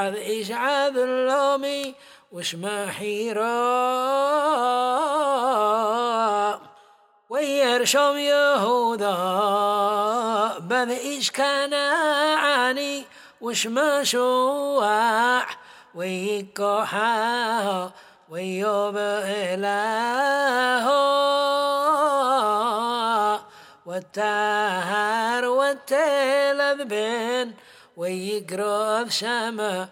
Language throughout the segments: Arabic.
بذ إشعاذ اللومي وش محيرا ويرشم يهوذا بذ إيش كان عاني وش مشوع ويكوحا ويوب إله والتهر والتلذبن ويقرض شمع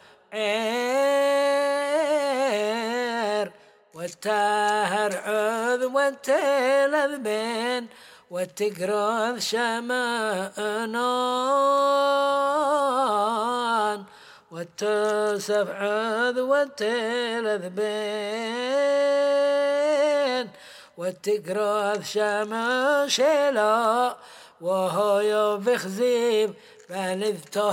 عير والتهر عذ والتلذبن وتقرض شمع نون والتسف عذ والتلذبن وتقرض شمع شلا وهو يبخزيب فلذته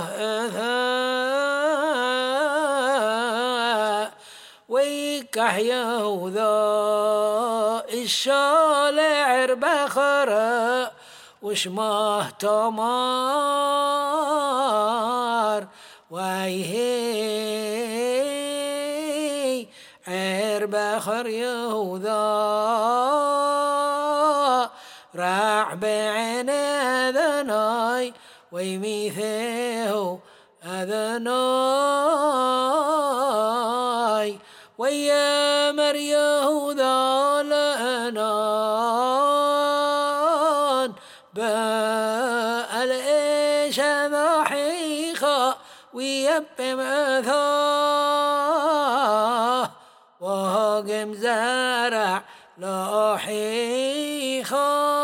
إثاء ويكح يهوذا الشالع بخرا وشماه تمار ويهي عير بخر يهوذا راع بعين أذناي ويميثه أذناي ويامر يهوذا لأنان بألئيش ضحيخا ويبم أثاه وهاقم زارع لحيخا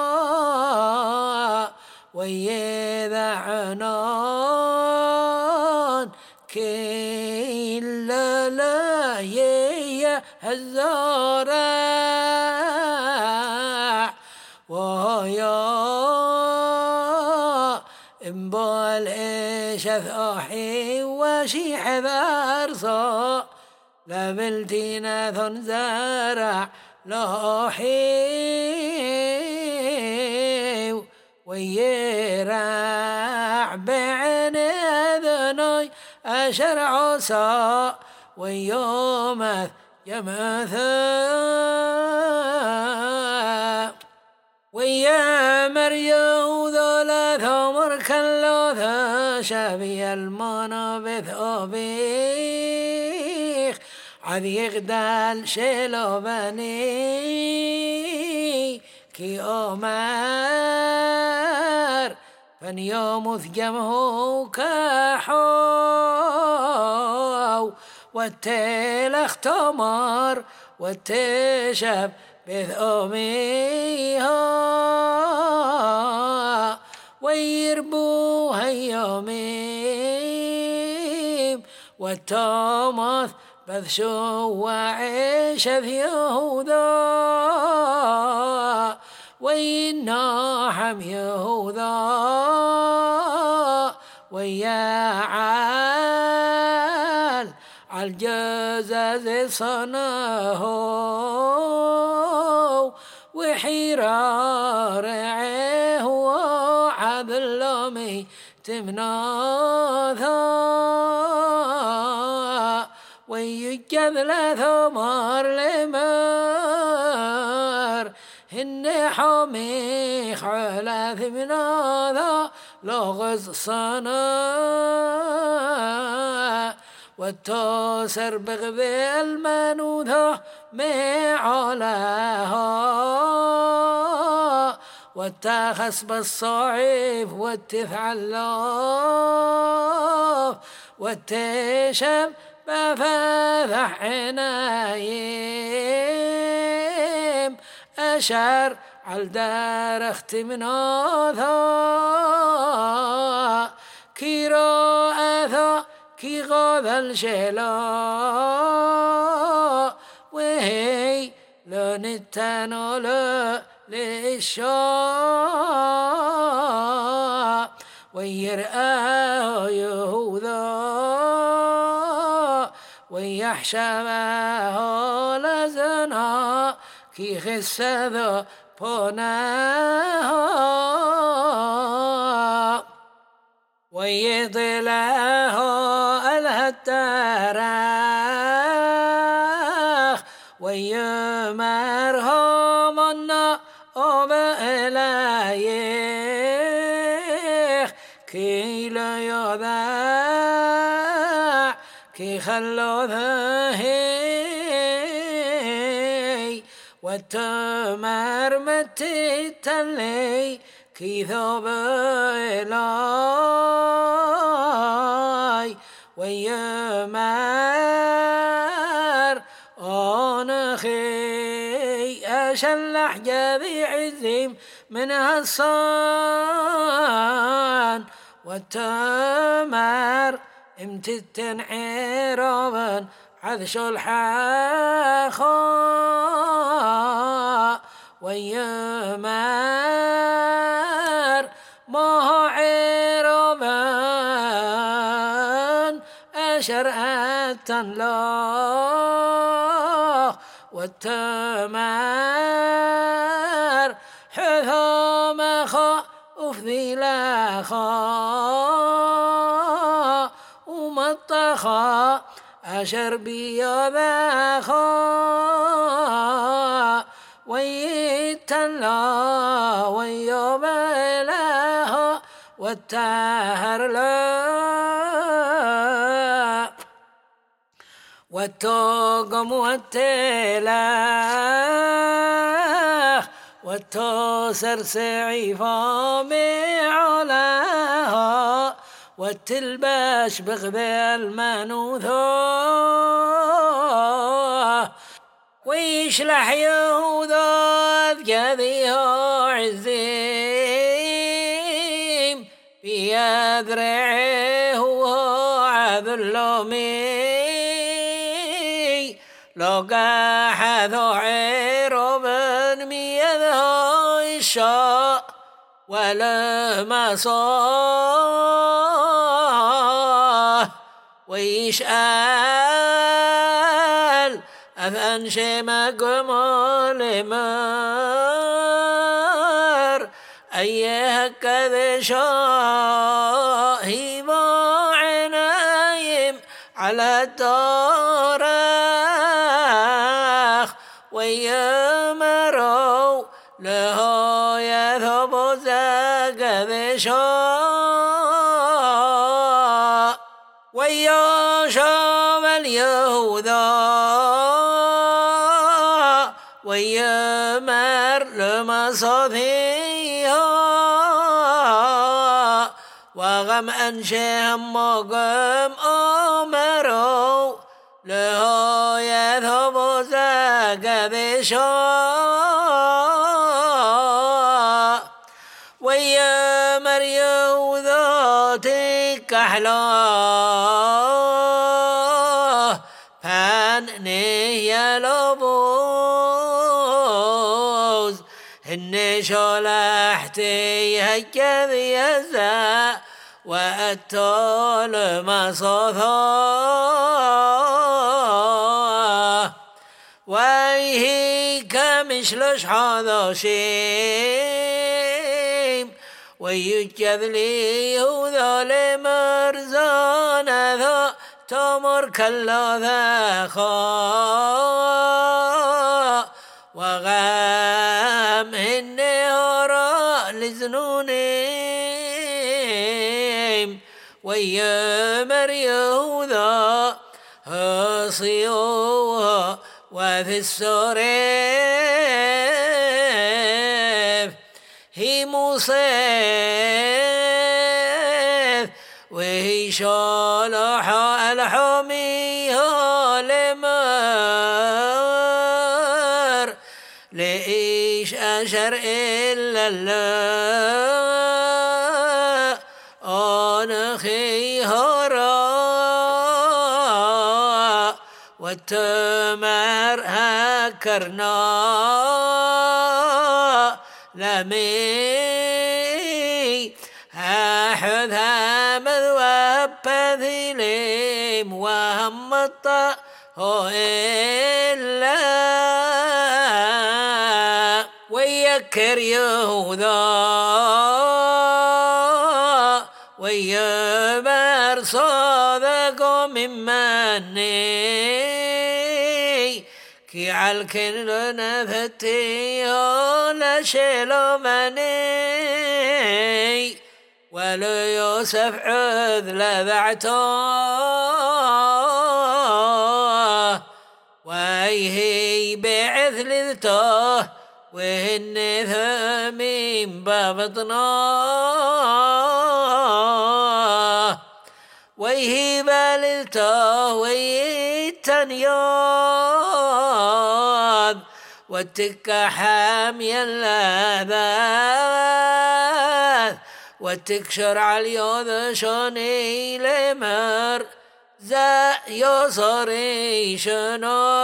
ويذعنان كل لا الزارع ويا امبال ايش اثاحي وشيح ذارصا لبلتنا ثن زارع لحي ويرع بعين اذني اشر عصا ويوم يمثا ويامر يهوذا لا ثمر كاللوثا شبي المنابث أبيخ عذ يغدال شلو بني كي أمر فن يومث جمه كحو والتلخ تمر والتشب بثوميها ويربوها يوميم والتامث بذشو وعيش يهوذا ويناحم يهوذا ويعال عالجزاز صناه وحرار عيه وعذ اللومي تمناثا ويجذ لثمار لمر هن حميخ على ثمناثا لغز صنا والتوسر بغذي المنوثة معلاها والتخس بالصعيف والتثعلاف والتشم بفذح عنايم أشار عالدار اختمناثا كيراءثا كي غاذا الشلا وهي لنتنال للشاء ويرآه يهوذا ويحشمه لزنا كي خسذا بناها ويطلعه الهتراخ ويمرهم النوم إليه كي لا يضاع كي خلو ذهي والتمر متي تلي كي ثوب إلاي ويمر أنخي أشلح جذي عزيم من الصان والتمر امتتن عرابا عذش الحاخاء ويمر ما عرابا أشرأت الله والتمر حثام خاف ذي لاخا ومطخا أشر بيضا خا ويتلا ويبلها والتهر لا والتوقم والتلاخ والتوسر سعيفا معلاها والتلباش بغذي المنوثة ويشلح يهوذا ذكذيها عزيم بيذرعه عذلومي لو قاحذو عرب ميذو الشاء ولا ما صاه ويشأل أذن شمك مر أيه كذا شاهي عنايم على التراخ ويمروا له يذهب زكذا شاء ويشام اليهوذا ويمر لمصاثيها وغم أنشهم مقام أمروا له يذهب زكذا شاء ويمر يهوذا تكحلاه فاني يلبوز إني شلحتي هكذا يزا وأتول مصاثاه ويهي كمشلش هذا شيم ويجذ لي يهوذا لمرزان ذا تمر كلا ذا خاء وغام النهر لزنونيم ويمر يهوذا هصيوها وفي السريف هي مصيف وهي شالح الحميها لمر لإيش أشر إلا الله أنخي هراء والتمر هكرنا لمي أحذها مذوب ذليم وهم هو إلا ويكر يهوذا ويا مني كي عالكن لنفتي ولا شلو مني ولو يوسف عذل بعته ويهي بعثلته وهن ثمين ببطنه ويهي باللته ويتنيوذ والتكة حامي اللذاذ والتكشر عاليوذ شوني لمر زا يصري شنو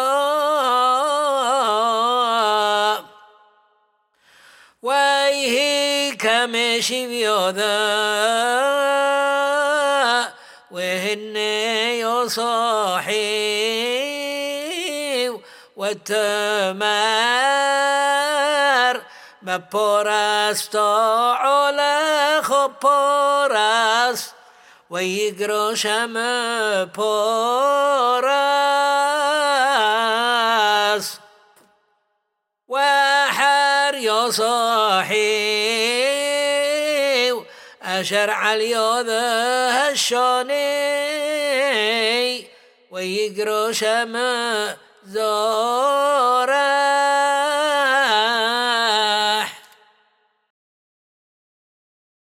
ويهي كمشي بيوذا وهن يصاحي والتمار مبوراس طعولا خبوراس ويقروش مبوراس وحر يصاحي أشرع اليوذا الشوني ويقروش مزورا